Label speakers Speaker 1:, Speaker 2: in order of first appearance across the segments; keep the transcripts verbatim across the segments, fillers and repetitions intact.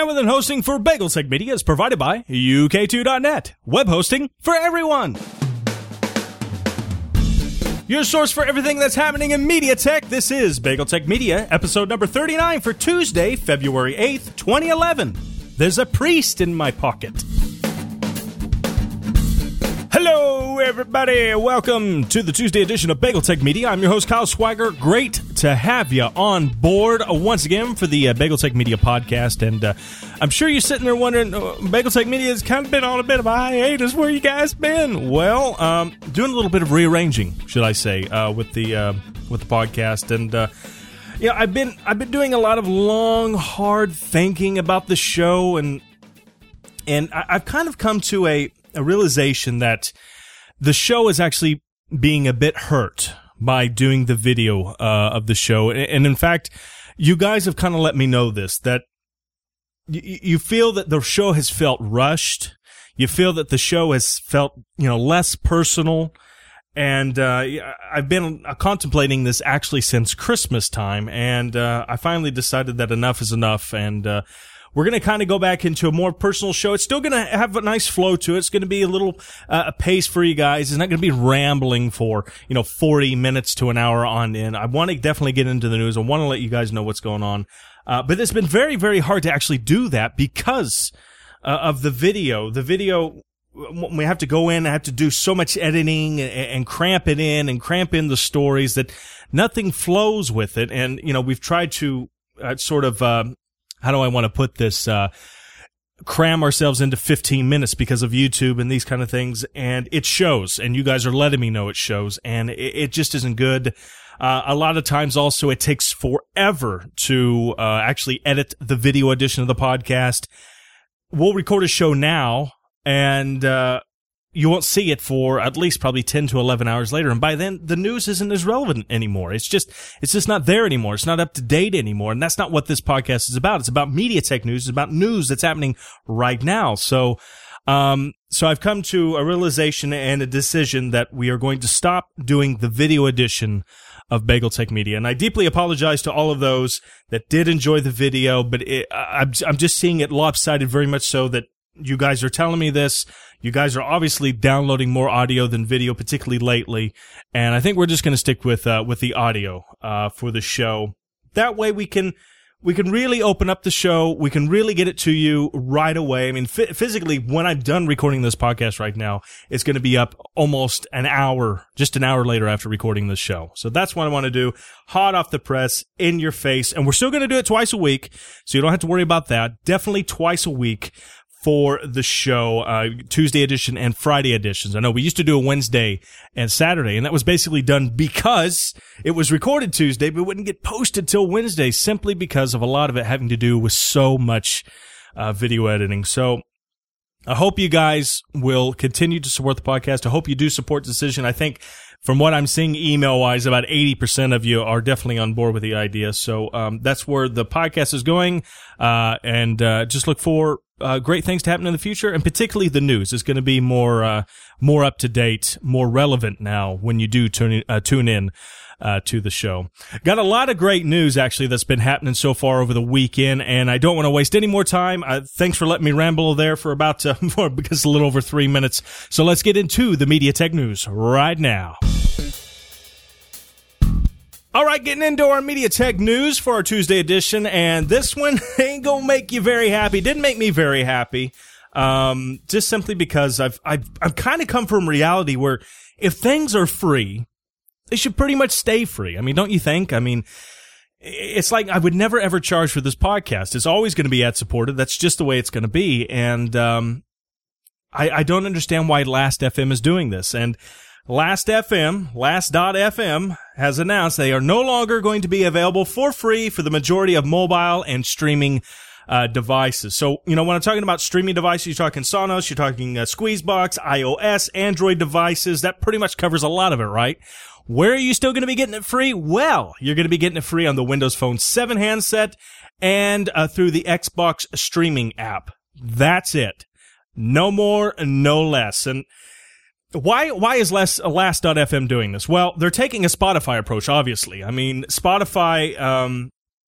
Speaker 1: gentlemen, and hosting for BagelTech Media is provided by U K two dot net. Web hosting for everyone. Your source for everything that's happening in media tech. This is BagelTech Media, episode number thirty-nine for Tuesday, February eighth, twenty eleven. There's a priest in my pocket. Hello, everybody. Welcome to the Tuesday edition of BagelTech Media. I'm your host, Kyle Swagger. Great to have you on board uh, once again for the uh, BagelTech Media podcast. And uh, I'm sure you're sitting there wondering, uh, BagelTech Media has kind of been on a bit of a hiatus. Where you guys been? Well, um, doing a little bit of rearranging, should I say, uh, with the uh, with the podcast. And uh, yeah, I've been I've been doing a lot of long, hard thinking about the show, and and I, I've kind of come to a. a realization that the show is actually being a bit hurt by doing the video uh, of the show. And in fact, you guys have kind of let me know this, that y- you feel that the show has felt rushed. You feel that the show has felt, you know, less personal. And uh, I've been uh, contemplating this actually since Christmas time. And uh, I finally decided that enough is enough. And uh we're going to kind of go back into a more personal show. It's still going to have a nice flow to it. It's going to be a little uh, a pace for you guys. It's not going to be rambling for, you know, forty minutes to an hour on end. I want to definitely get into the news. I want to let you guys know what's going on. Uh, but it's been very, very hard to actually do that because uh, of the video. The video, we have to go in and have to do so much editing and, and cramp it in and cramp in the stories that nothing flows with it. And, you know, we've tried to uh, sort of, uh, how do I want to put this, uh, cram ourselves into fifteen minutes because of YouTube and these kind of things. And it shows, and you guys are letting me know it shows, and it, it just isn't good. Uh, a lot of times also it takes forever to, uh, actually edit the video edition of the podcast. We'll record a show now, and, uh, you won't see it for at least probably ten to eleven hours later. And by then, the news isn't as relevant anymore. It's just, it's just not there anymore. It's not up to date anymore. And that's not what this podcast is about. It's about media tech news. It's about news that's happening right now. So, um, so I've come to a realization and a decision that we are going to stop doing the video edition of BagelTech Media. And I deeply apologize to all of those that did enjoy the video, but it, I'm, I'm just seeing it lopsided very much so that you guys are telling me this. You guys are obviously downloading more audio than video, particularly lately. And I think we're just going to stick with, uh, with the audio, uh, for the show. That way we can, we can really open up the show. We can really get it to you right away. I mean, f- physically, when I'm done recording this podcast right now, it's going to be up almost an hour, just an hour later after recording this show. So that's what I want to do. Hot off the press, in your face. And we're still going to do it twice a week. So you don't have to worry about that. Definitely twice a week for the show, uh, Tuesday edition and Friday editions. I know we used to do a Wednesday and Saturday, and that was basically done because it was recorded Tuesday, but it wouldn't get posted till Wednesday, simply because of a lot of it having to do with so much uh, video editing. So I hope you guys will continue to support the podcast. I hope you do support the decision. I think from what I'm seeing email-wise, about eighty percent of you are definitely on board with the idea. So um, that's where the podcast is going, uh, and uh, just look for Uh, great things to happen in the future, and particularly the news is going to be more, uh, more up to date, more relevant now when you do tune in, uh, tune in, uh, to the show. Got a lot of great news actually that's been happening so far over the weekend, and I don't want to waste any more time. Uh, thanks for letting me ramble there for about, uh, more, because a little over three minutes. So let's get into the media tech news right now. All right, getting into our media tech news for our Tuesday edition, and this one ain't gonna make you very happy. Didn't make me very happy, um, just simply because I've I've I've kind of come from reality where if things are free, they should pretty much stay free. I mean, don't you think? I mean, it's like I would never ever charge for this podcast. It's always going to be ad supported. That's just the way it's going to be, and um, I I don't understand why Last F M is doing this. And Last F M, Last dot F M, has announced they are no longer going to be available for free for the majority of mobile and streaming uh devices. So, you know, when I'm talking about streaming devices, you're talking Sonos, you're talking uh, Squeezebox, iOS, Android devices. That pretty much covers a lot of it, right? Where are you still going to be getting it free? Well, you're going to be getting it free on the Windows Phone seven handset and uh, through the Xbox streaming app. That's it. No more, no less. And Why why is less, Last dot F M doing this? Well, they're taking a Spotify approach, obviously. I mean, Spotify um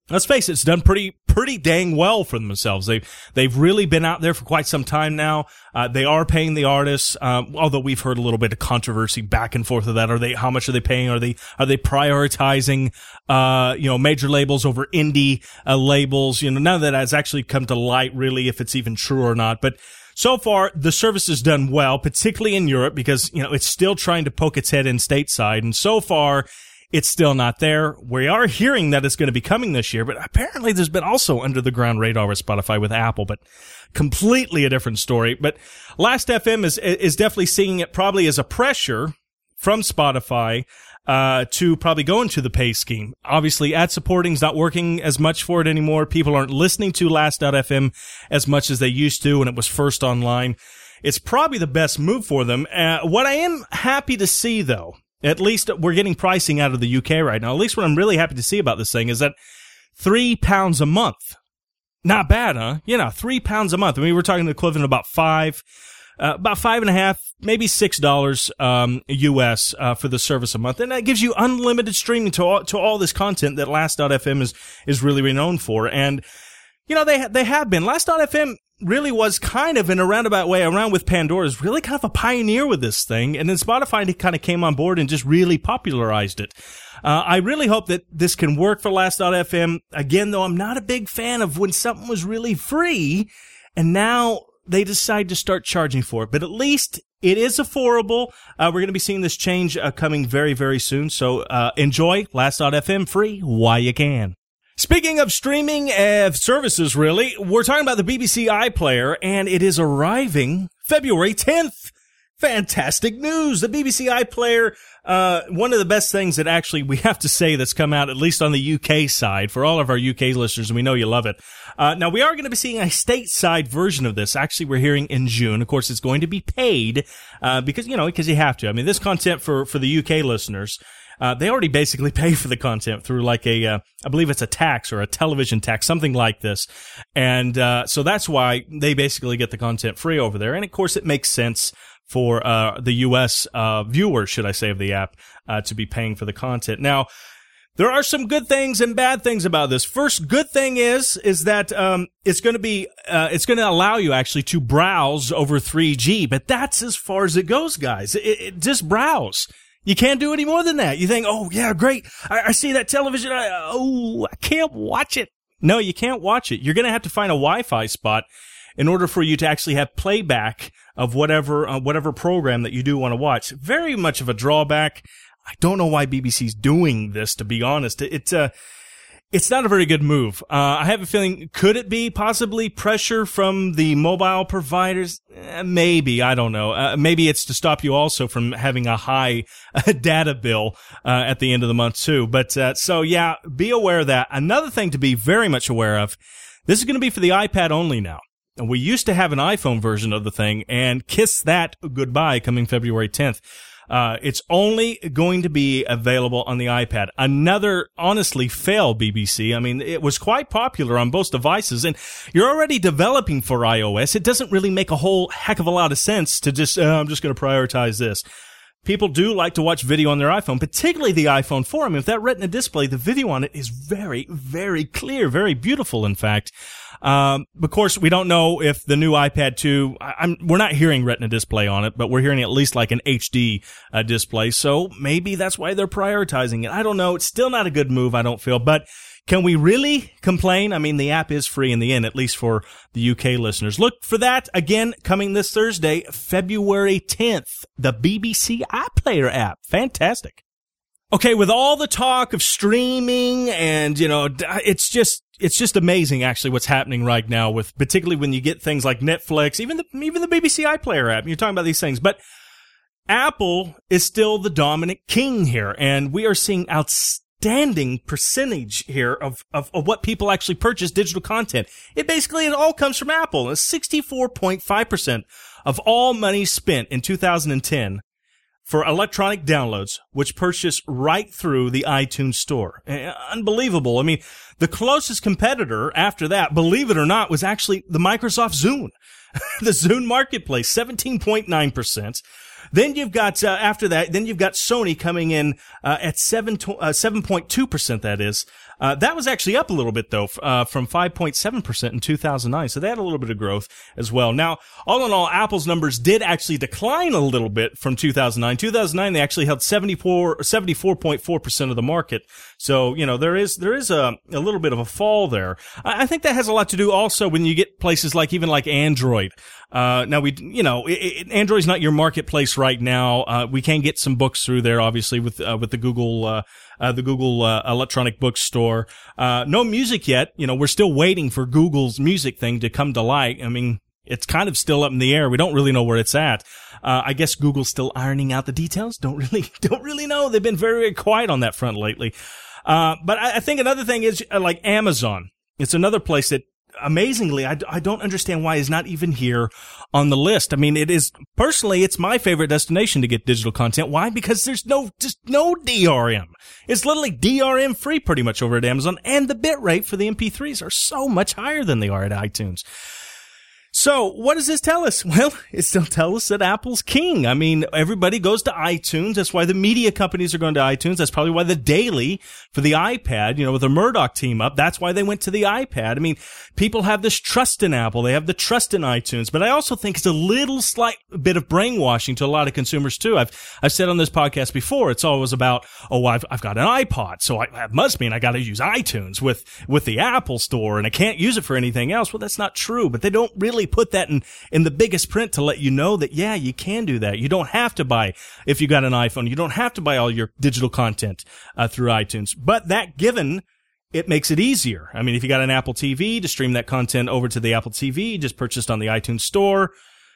Speaker 1: let's face it, it's done pretty, pretty dang well for themselves. They've, they've really been out there for quite some time now. Uh, they are paying the artists, um, although we've heard a little bit of controversy back and forth of that. Are they, how much are they paying? Are they, are they prioritizing, uh, you know, major labels over indie, uh, labels? You know, none of that has actually come to light, really, if it's even true or not. But so far, the service has done well, particularly in Europe, because, you know, it's still trying to poke its head in stateside. And so far, it's still not there. We are hearing that it's going to be coming this year, but apparently there's been also under the ground radar with Spotify with Apple, but completely a different story. But Last F M is, is definitely seeing it probably as a pressure from Spotify, uh, to probably go into the pay scheme. Obviously, ad supporting is not working as much for it anymore. People aren't listening to Last dot F M as much as they used to when it was first online. It's probably the best move for them. Uh, what I am happy to see, though, at least we're getting pricing out of the U K right now. At least what I'm really happy to see about this thing is that three pounds a month. Not bad, huh? You know, three pounds a month. I mean, we're talking the equivalent of about five, uh, about five and a half, maybe six dollars, um, U S, uh, for the service a month. And that gives you unlimited streaming to all, to all this content that Last dot F M is, is really renowned for. And, you know, they, they have been. Last dot F M really was kind of, in a roundabout way, around with Pandora's, really kind of a pioneer with this thing. And then Spotify kind of came on board and just really popularized it. Uh, I really hope that this can work for Last dot F M. Again, though, I'm not a big fan of when something was really free and now they decide to start charging for it. But at least it is affordable. Uh, we're going to be seeing this change uh, coming very, very soon. So uh, enjoy Last dot F M free while you can. Speaking of streaming uh, services, really, we're talking about the B B C iPlayer, and it is arriving February tenth. Fantastic news. The B B C iPlayer, uh, one of the best things that actually we have to say that's come out, at least on the U K side, for all of our U K listeners, and we know you love it. Uh, now, we are going to be seeing a stateside version of this. Actually, we're hearing in June. Of course, it's going to be paid, uh, because, you know, because you have to. I mean, this content for, for the U K listeners, Uh, they already basically pay for the content through like a, uh, I believe it's a tax or a television tax, something like this. And, uh, so that's why they basically get the content free over there. And of course, it makes sense for, uh, the U S, uh, viewers, should I say, of the app, uh, to be paying for the content. Now, there are some good things and bad things about this. First good thing is, is that, um, it's going to be, uh, it's going to allow you actually to browse over three G, but that's as far as it goes, guys. It, it just browse. You can't do any more than that. You think, oh, yeah, great. I, I see that television. I, oh, I can't watch it. No, you can't watch it. You're going to have to find a Wi-Fi spot in order for you to actually have playback of whatever, uh, whatever program that you do want to watch. Very much of a drawback. I don't know why B B C's doing this, to be honest. It, it's, uh, it's not a very good move. Uh, I have a feeling, could it be possibly pressure from the mobile providers? Eh, maybe, I don't know. Uh, maybe it's to stop you also from having a high uh, data bill uh, at the end of the month too. But uh, so yeah, be aware of that. Another thing to be very much aware of, this is going to be for the iPad only now. We used to have an iPhone version of the thing, and kiss that goodbye coming February tenth. Uh, it's only going to be available on the iPad. Another, honestly, fail, B B C. I mean, it was quite popular on both devices, and you're already developing for iOS. It doesn't really make a whole heck of a lot of sense to just, uh, I'm just going to prioritize this. People do like to watch video on their iPhone, particularly the iPhone four. I mean, with that Retina display, the video on it is very, very clear, very beautiful, in fact. Um, of course, we don't know if the new iPad two, I, I'm, we're not hearing Retina display on it, but we're hearing at least like an H D uh, display. So maybe that's why they're prioritizing it. I don't know. It's still not a good move, I don't feel, but can we really complain? I mean, the app is free in the end, at least for the U K listeners. Look for that again coming this Thursday, February tenth, the B B C iPlayer app. Fantastic. Okay, with all the talk of streaming and, you know, it's just, it's just amazing actually what's happening right now with, particularly when you get things like Netflix, even the, even the B B C iPlayer app. You're talking about these things, but Apple is still the dominant king here, and we are seeing outstanding percentage here of, of, of what people actually purchase digital content. It basically, it all comes from Apple. It's sixty-four point five percent of all money spent in two thousand ten for electronic downloads, which purchase right through the iTunes store. Unbelievable. I mean, the closest competitor after that, believe it or not, was actually the Microsoft Zune. The Zune Marketplace, seventeen point nine percent. Then you've got, uh, after that, then you've got Sony coming in, uh, at seven, uh, seven point two percent, that is. Uh, that was actually up a little bit, though, uh, from five point seven percent in two thousand nine. So they had a little bit of growth as well. Now, all in all, Apple's numbers did actually decline a little bit from two thousand nine. two thousand nine, they actually held seventy-four, seventy-four point four percent of the market. So, you know, there is, there is a, a little bit of a fall there. I, I think that has a lot to do also when you get places like, even like Android. Uh, now we, you know, it, it, Android's not your marketplace right now. Uh, we can get some books through there, obviously, with, uh, with the Google, uh, uh, the Google, uh, electronic bookstore. Uh, no music yet. You know, we're still waiting for Google's music thing to come to light. I mean, it's kind of still up in the air. We don't really know where it's at. Uh, I guess Google's still ironing out the details. Don't really, don't really know. They've been very, very quiet on that front lately. Uh, but I, I think another thing is, uh, like Amazon. It's another place that, amazingly, I, I don't understand why it's not even here on the list. I mean, it is, personally, it's my favorite destination to get digital content. Why? Because there's no, just no D R M. It's literally D R M free pretty much over at Amazon, and the bit rate for the M P threes are so much higher than they are at iTunes. So, what does this tell us? Well, it still tells us that Apple's king. I mean, everybody goes to iTunes. That's why the media companies are going to iTunes. That's probably why the Daily for the iPad, you know, with the Murdoch team up, that's why they went to the iPad. I mean, people have this trust in Apple. They have the trust in iTunes. But I also think it's a little slight bit of brainwashing to a lot of consumers, too. I've I've said on this podcast before, it's always about, oh, I've I've got an iPod, so I, that must mean I got to use iTunes with, with the Apple Store, and I can't use it for anything else. Well, that's not true. But they don't really put that in, in the biggest print to let you know that, yeah, you can do that. You don't have to buy, if you got an iPhone, you don't have to buy all your digital content uh, through iTunes. But that given, it makes it easier. I mean, if you got an Apple T V to stream that content over to the Apple T V, just purchased on the iTunes Store,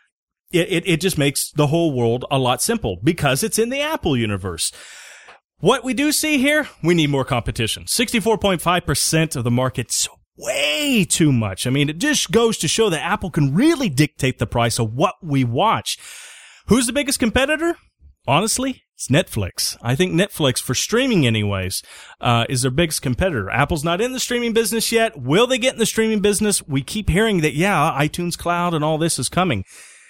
Speaker 1: it, it, it just makes the whole world a lot simple because it's in the Apple universe. What we do see here, we need more competition. sixty-four point five percent of the market's way too much. I mean, it just goes to show that Apple can really dictate the price of what we watch. Who's the biggest competitor? Honestly, it's Netflix. I think Netflix, for streaming anyways, uh, is their biggest competitor. Apple's not in the streaming business yet. Will they get in the streaming business? We keep hearing that, yeah, iTunes Cloud and all this is coming.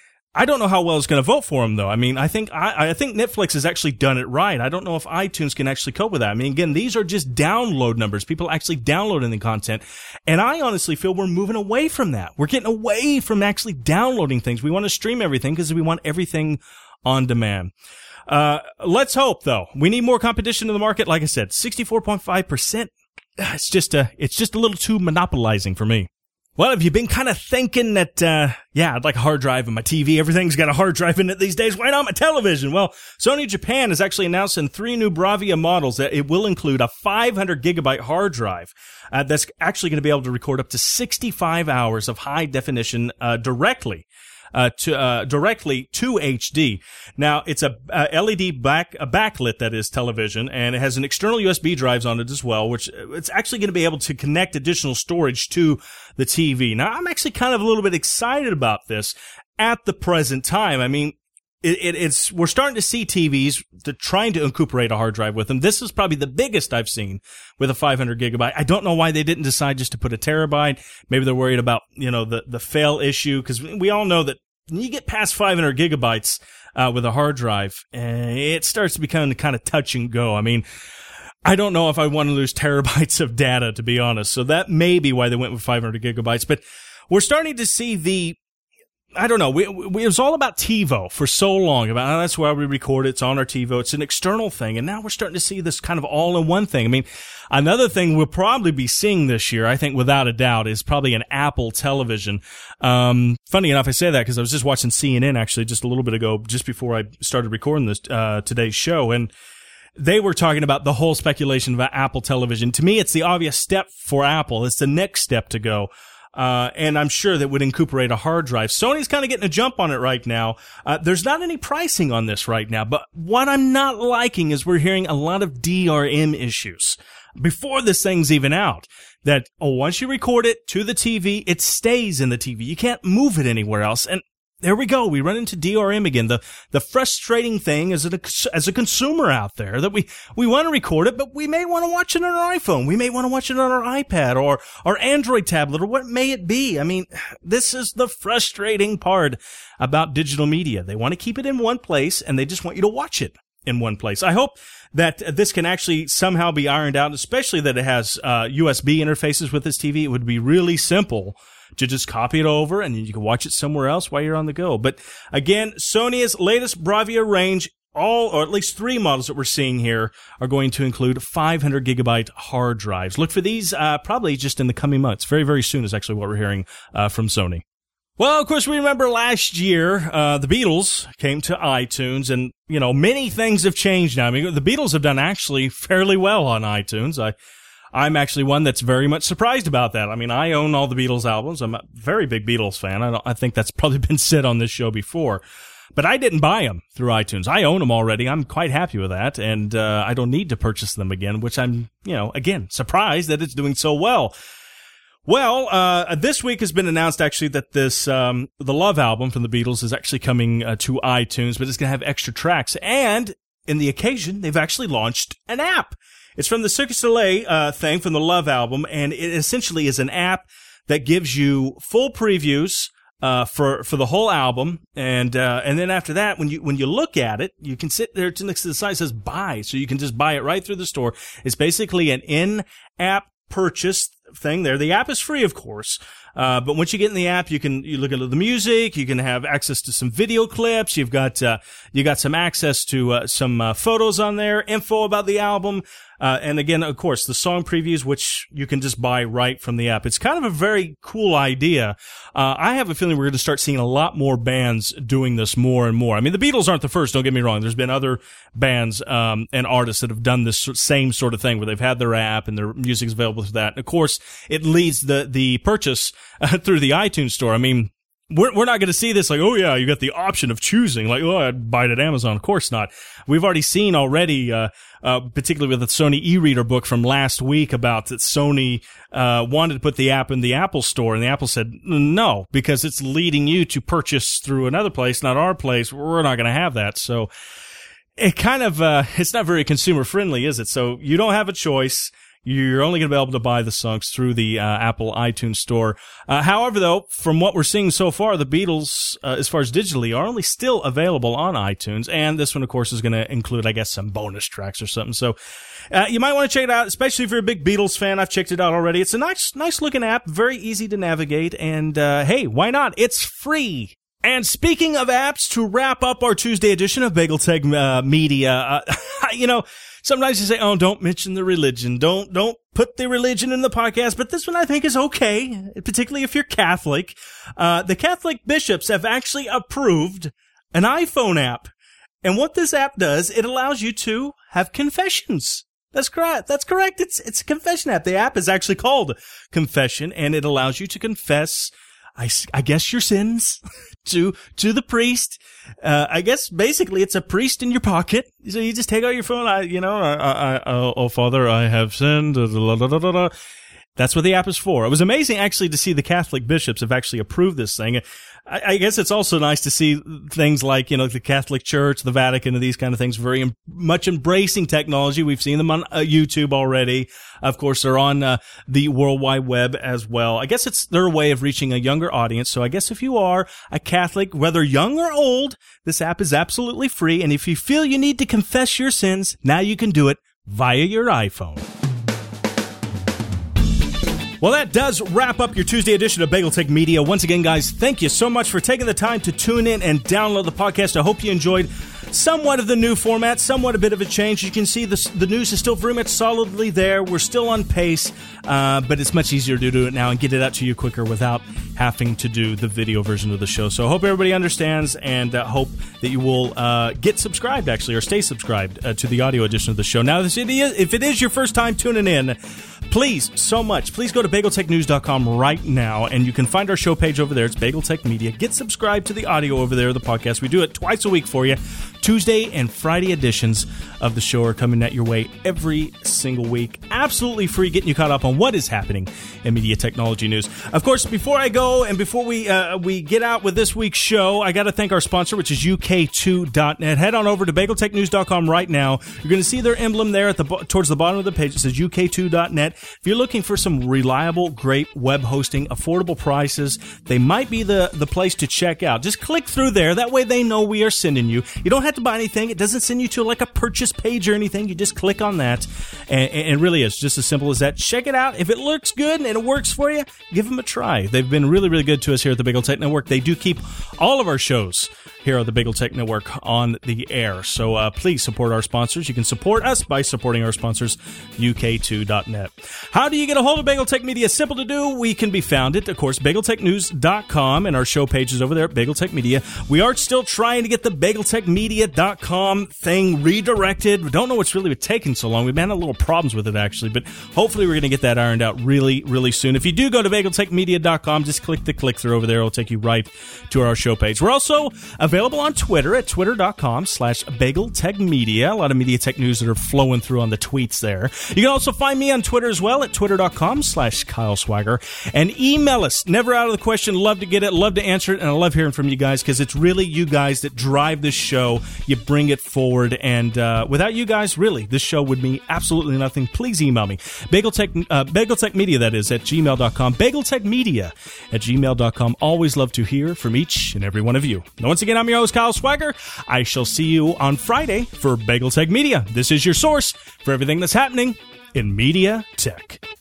Speaker 1: I don't know how well it's going to vote for them, though. I mean, I think I, I think Netflix has actually done it right. I don't know if iTunes can actually cope with that. I mean, again, these are just download numbers. People actually downloading the content. And I honestly feel we're moving away from that. We're getting away from actually downloading things. We want to stream everything because we want everything on demand. Uh, let's hope, though. We need more competition in the market. Like I said, sixty-four point five percent. It's just a, it's just a little too monopolizing for me. Well, have you been kind of thinking that, uh, yeah, I'd like a hard drive in my T V. Everything's got a hard drive in it these days. Why not my television? Well, Sony Japan has actually announced in three new Bravia models that it will include a five hundred gigabyte hard drive uh, that's actually going to be able to record up to sixty-five hours of high definition uh, directly. Uh, to, uh, directly to H D. Now, it's a, a L E D back, a backlit, that is, television, and it has an external U S B drives on it as well, which it's actually going to be able to connect additional storage to the T V. Now, I'm actually kind of a little bit excited about this at the present time. I mean, It, it, it's, we're starting to see T Vs that trying to incorporate a hard drive with them. This is probably the biggest I've seen with a five hundred gigabyte. I don't know why they didn't decide just to put a terabyte. Maybe they're worried about, you know, the, the fail issue, because we all know that when you get past five hundred gigabytes, uh, with a hard drive, uh, it starts to become kind of touch and go. I mean, I don't know if I want to lose terabytes of data, to be honest. So that may be why they went with five hundred gigabytes, but we're starting to see the, I don't know. We, we, it was all about TiVo for so long. About oh, that's why we record it. It's on our TiVo. It's an external thing. And now we're starting to see this kind of all-in-one thing. I mean, another thing we'll probably be seeing this year, I think without a doubt, is probably an Apple television. Um, funny enough, I say that because I was just watching C N N actually just a little bit ago, just before I started recording this uh today's show, and they were talking about the whole speculation about Apple television. To me, it's the obvious step for Apple. It's the next step to go. Uh, and I'm sure that would incorporate a hard drive. Sony's kind of getting a jump on it right now. Uh, there's not any pricing on this right now, but what I'm not liking is we're hearing a lot of D R M issues before this thing's even out. That, oh, once you record it to the T V, it stays in the T V. You can't move it anywhere else. And there we go. We run into D R M again. The, the frustrating thing as a, as a consumer out there that we, we want to record it, but we may want to watch it on our iPhone. We may want to watch it on our iPad or our Android tablet or what may it be. I mean, this is the frustrating part about digital media. They want to keep it in one place and they just want you to watch it. in one place. I hope that this can actually somehow be ironed out, especially that it has uh, U S B interfaces with this T V. It would be really simple to just copy it over and you can watch it somewhere else while you're on the go. But again, Sony's latest Bravia range, all, or at least three models that we're seeing here, are going to include five hundred gigabyte hard drives. Look for these uh, probably just in the coming months. Very, very soon is actually what we're hearing uh, from Sony. Well, of course, we remember last year, uh, the Beatles came to iTunes, and, you know, many things have changed now. I mean, the Beatles have done actually fairly well on iTunes. I, I'm actually one that's very much surprised about that. I mean, I own all the Beatles albums. I'm a very big Beatles fan. I don't, I think that's probably been said on this show before. But I didn't buy them through iTunes. I own them already. I'm quite happy with that, and uh, I don't need to purchase them again, which I'm, you know, again, surprised that it's doing so well. Well, uh, this week has been announced actually that this, um, the Love album from the Beatles is actually coming uh, to iTunes, but it's going to have extra tracks. And in the occasion, they've actually launched an app. It's from the Cirque du Soleil, uh, thing from the Love album, and it essentially is an app that gives you full previews, uh, for, for the whole album. And, uh, and then after that, when you, when you look at it, you can sit there next to the side, it says buy. So you can just buy it right through the store. It's basically an in-app purchase thing there. The app is free, of course. Uh, but once you get in the app, you can, you look at the music, you can have access to some video clips, you've got, uh, you got some access to, uh, some, uh, photos on there, info about the album, uh, and again, of course, the song previews, which you can just buy right from the app. It's kind of a very cool idea. Uh, I have a feeling we're going to start seeing a lot more bands doing this more and more. I mean, the Beatles aren't the first, don't get me wrong. There's been other bands, um, and artists that have done this same sort of thing where they've had their app and their music's available through that. And of course, it leads the, the purchase Uh, through the iTunes store. I mean, we're we're not going to see this like, oh yeah, you got the option of choosing. Like, oh, I'd buy it at Amazon. Of course not. We've already seen already, uh, uh, particularly with the Sony e-reader book from last week about that Sony, uh, wanted to put the app in the Apple store, and the Apple said no, because it's leading you to purchase through another place, not our place. We're not going to have that. So it kind of, uh, it's not very consumer friendly, is it? So you don't have a choice. You're only going to be able to buy the songs through the uh, Apple iTunes store. Uh, however, though, from what we're seeing so far, the Beatles, uh, as far as digitally, are only still available on iTunes. And this one, of course, is going to include, I guess, some bonus tracks or something. So uh, you might want to check it out, especially if you're a big Beatles fan. I've checked it out already. It's a nice, nice looking app, very easy to navigate. And uh, hey, why not? It's free. And speaking of apps, to wrap up our Tuesday edition of Bagel Tech uh, Media, uh, you know, sometimes you say, oh, don't mention the religion. Don't, don't put the religion in the podcast. But this one I think is okay, particularly if you're Catholic. Uh, the Catholic bishops have actually approved an iPhone app. And what this app does, it allows you to have confessions. That's correct. That's correct. It's, it's a confession app. The app is actually called Confession, and it allows you to confess, I, I guess, your sins to, to the priest. Uh, I guess basically it's a priest in your pocket. So you just take out your phone. I, you know, I, I, I oh, oh, Father, I have sinned. Da, da, da, da, da. That's what the app is for. It was amazing actually to see the Catholic bishops have actually approved this thing. I, I guess it's also nice to see things like, you know, the Catholic Church, the Vatican, and these kind of things very em- much embracing technology. We've seen them on uh, YouTube already. Of course, they're on uh, the World Wide Web as well. I guess it's their way of reaching a younger audience. So I guess if you are a Catholic, whether young or old, this app is absolutely free. And if you feel you need to confess your sins, now you can do it via your iPhone. Well, that does wrap up your Tuesday edition of Bagel Tech Media. Once again, guys, thank you so much for taking the time to tune in and download the podcast. I hope you enjoyed somewhat of the new format, somewhat a bit of a change. You can see the, the news is still very much solidly there. We're still on pace, uh, but it's much easier to do it now and get it out to you quicker without having to do the video version of the show. So I hope everybody understands, and uh, hope that you will uh, get subscribed, actually, or stay subscribed uh, to the audio edition of the show. Now, if it is your first time tuning in, please, so much, please go to bagel tech news dot com right now, and you can find our show page over there. It's Bagel Tech Media. Get subscribed to the audio over there, the podcast. We do it twice a week for you. Tuesday and Friday editions of the show are coming at your way every single week. Absolutely free, getting you caught up on what is happening in media technology news. Of course, before I go and before we uh, we get out with this week's show, I got to thank our sponsor, which is U K two dot net. Head on over to bagel tech news dot com right now. You're going to see their emblem there at the towards the bottom of the page. It says U K two dot net. If you're looking for some reliable, great web hosting, affordable prices, they might be the, the place to check out. Just click through there. That way they know we are sending you. You don't have have to buy anything. It doesn't send you to like a purchase page or anything. You just click on that, and, and it really is just as simple as that. Check it out. If it looks good and it works for you, give them a try. They've been really, really good to us here at the Bagel Tech Network. They do keep all of our shows here on the Bagel Tech Network on the air. So uh, please support our sponsors. You can support us by supporting our sponsors, U K two dot net. How do you get a hold of Bagel Tech Media? Simple to do. We can be found at, of course, bagel tech news dot com, and our show page is over there at Bagel Tech Media. We are still trying to get the bagel tech media dot com thing redirected. We don't know what's really taking so long. We've had a little problems with it, actually, but hopefully we're going to get that ironed out really, really soon. If you do go to bagel tech media dot com, just click the click-through over there. It'll take you right to our show page. We're also available on Twitter at twitter dot com slash bagel tech media. A lot of media tech news that are flowing through on the tweets there. You can also find me on Twitter as well at twitter dot com slash Kyle Swagger. And email us. Never out of the question. Love to get it. Love to answer it. And I love hearing from you guys because it's really you guys that drive this show. You bring it forward. And uh, without you guys, really, this show would mean absolutely nothing. Please email me. BagelTech, uh, BagelTechMedia, that is, at gmail dot com. BagelTechMedia at gmail dot com. Always love to hear from each and every one of you. And once again, I'm your host, Kyle Swagger. I shall see you on Friday for Bagel Tech Media. This is your source for everything that's happening in media tech.